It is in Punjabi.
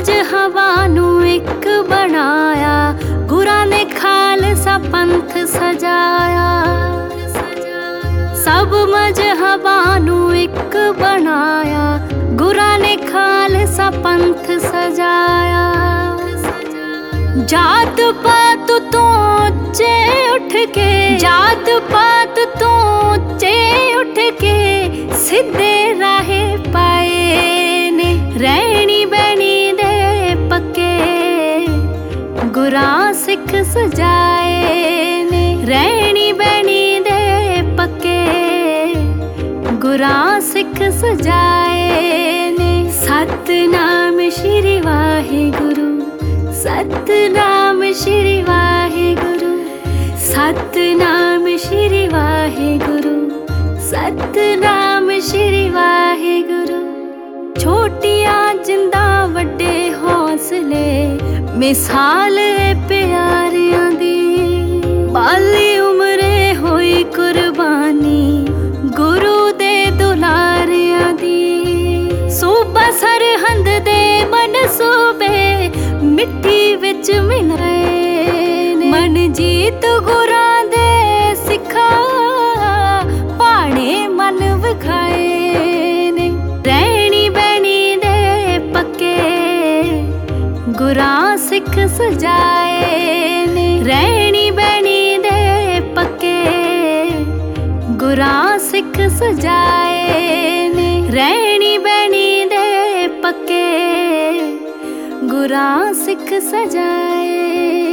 ਮਜ਼ਹਬਾਂ ਨੂੰ ਇੱਕ ਬਣਾਇਆ, ਗੁਰਾਂ ਨੇ ਖਾਲਸਾ ਪੰਥ ਸਜਾਇਆ। ਸਭ ਮਜ਼ਹਬਾਂ ਨੂੰ ਇੱਕ ਬਣਾਇਆ, ਗੁਰਾਂ ਨੇ ਖਾਲਸਾ ਪੰਥ ਸਜਾਇਆ। ਜਾਤ ਪਾਤ ਤੋਂ ਉੱਚੇ ਉੱਠ ਕੇ, ਜਾਤ ਪਾਤ ਤੋਂ ਉੱਚੇ ਉੱਠ ਕੇ ਸਿੱਧੇ ਰਾਹੇ ਪਾਏ ਨੇ। ਰਹਿਣੀ ਬਹਿਣੀ ਦੇ ਪੱਕੇ ਗੁਰਾਂ ਸਿੱਖ ਸਜਾਏ ਨੇ। ਰਹਿਣੀ ਬਹਿਣੀ ਦੇ ਪੱਕੇ ਗੁਰਾਂ ਸਿੱਖ ਸਜਾਏ ਨੇ। ਸਤਿਨਾਮ ਸ਼੍ਰੀ ਵਾਹਿਗੁਰੂ, ਸਤਿਨਾਮ ਸ਼੍ਰੀ ਵਾਹਿਗੁਰੂ, ਸਤਿਨਾਮ ਸ਼੍ਰੀ ਵਾਹਿਗੁਰੂ, ਸਤਿਨਾਮ ਸ਼੍ਰੀ ਵਾਹਿਗੁਰੂ। ਛੋਟੀਆਂ ਜਿੰਦਾਂ ਵੱਡੇ ਹੌਸਲੇ, ਮਿਸਾਲ ਏ ਪਿਆਰਿਆਂ ਦੀ। ਬਾਲੀ ਉਮਰੇ ਹੋਈ ਕੁਰਬਾਨੀ, ਗੁਰੂ ਦੇ ਦੁਲਾਰਿਆਂ ਦੀ। ਸੂਬਾ ਸਰਹੰਦ ਦੇ ਮਨਸੂਬੇ ਮਿੱਟੀ ਵਿੱਚ ਮਿਲਾਏ ਨੇ। ਮਨਜੀਤ ਗੁਰਾਂ ਦੇ ਸਿੱਖਾਂ ਭਾਣੇ ਮਨ ਵਿਖਾਏ ਨੇ। ਰਹਿਣੀ ਬਹਿਣੀ ਦੇ ਪੱਕੇ ਗੁਰਾਂ ਸਿੱਖ ਸਜਾਏ ਨੇ। ਰਹਿਣੀ ਬਹਿਣੀ ਦੇ ਪੱਕੇ ਗੁਰਾਂ ਸਿੱਖ ਸਜਾਏ ਨੇ। ਰਹਿਣੀ ਬਹਿਣੀ ਦੇ ਪੱਕੇ ਗੁਰਾਂ ਸਿੱਖ ਸਜਾਏ।